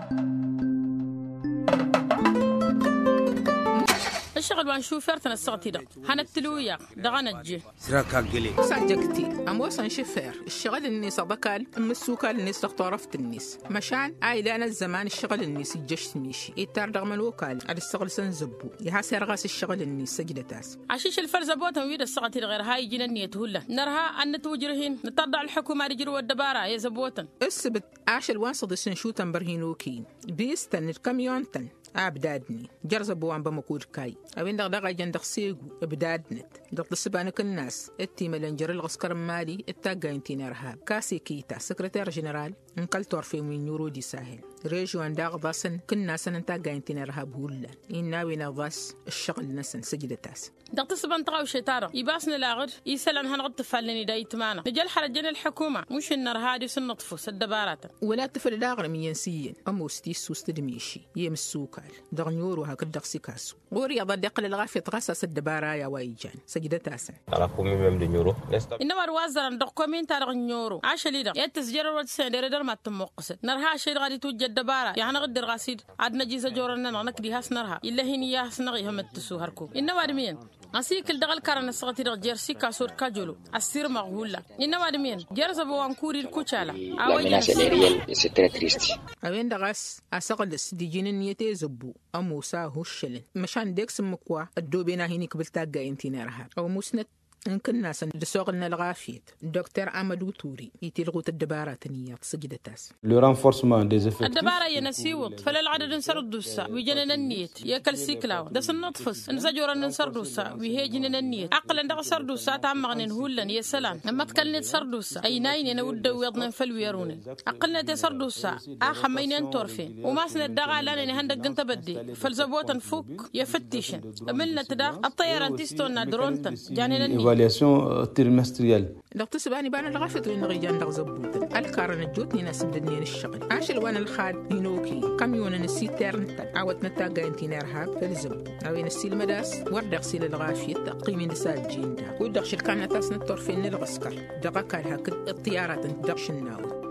الشغل وان شوفيرتنا الصغتي ده هنتلويا دغنجي سراكا قلي ساجكتي أموسن شفير الشغل الناس بكال مسوكال الناس تختارفت الناس مشان لنا الزمان الشغل الناس يجش ميشي يتار رغم الوكال على الشغل سنزبو يحاسر غاس الشغل الناس سجدتاس عشيش الفرز بوتن ويد الصغتي غير هاي جننية هلا نرها أن توجرهن نتضع الحكومة رجروا الدبارة يا زبوتن السبت عاشل وانصد السنشو تنبرهينوكين بيستن الكاميون تن أبدادني جرز بوان بمكود كاي أوين دغ جندق سيغو أبدادنت دغ سبانك الناس التيم الانجر الغسكر مالي التاقاين تينارها كاسي كيتا سكرتير جنرال انقلتور في من يورو دي ساهل ريجو انداغ ضاسن كنا سن تاقاين تينارها بهولا إناوي نضاس الشغل نسن سجدتاس دغ سبان تغاو شيطارة يباسنا لاغر يسالن هنغد تفالني دايت مانا نجال حرجنا الحكومة مش النرها دي سنطفو سدبارات ولا تفل لاغر مينسيين أموستي سوست دميشي يمسوكال دغ نيورو هكذا دغ سيكاسو غوري يضل الغافية غاسس الدبارايا وايجان سجدتاس على كومي مم دي نيورو إنما الوازر دغ كومين تارغ نيورو عاشلي دا يتسجر ود سندر در ما تمقص نرها شي غادي توجد دبارا يعني غدر غاسيد عدنا جيزا جورنا نكدي هاس نرها الا هني يا سنغي هم تسو هركو انما ادمين اسيكل دغل كارن سغتي دغ جيرسي كاسور كاجولو اسير مغولا انما ادمين جيرزا بوانكوري الكوتشالا اوي اوين دغاس اسقل سديجين نيتي زبو اموسا هوشلن مشان ديكس مكوا الدوبينا هيني قبلتا جاينتي نرها او مسنت يمكن ناس دسوغلنا الغافيت دكتور أمادو توري يتلغوا الدبارات نيات سجدتاس لو رانفورسمون دي زيفيكتيف الدبارة ينسيوط فلا العدد نسردو السا ويجنن النيت ياكل سيكلاو دس النطفس نزجور نسردو السا ويهيجنن النيت عقلا دغ سردو السا تعمغن هولن يا سلام اما تكلنت سردو السا اي ناين انا ود ويضن فلويرون عقلنا تسردو السا اخمين انتورفين وما سن الدغا لان هندق انت بدي فالزبوتن فوق يفتشن عملنا تدا الطيران تيستونا درونتن جانن évaluation trimestrielle. لو تسباني بان الغافت وين غيجان دغ زبوت الكارن الجوتني ناس بدني الشغل عاشل وانا الخاد ينوكي كاميون السيترن عاوت نتاغا انتينارها في الزب او ينسي المداس ورد غسيل الغافيت قيمين دسال جين دا ودغ شركان تاس نطور فين الغسكر دغا كان هك الطيارات دغ شناو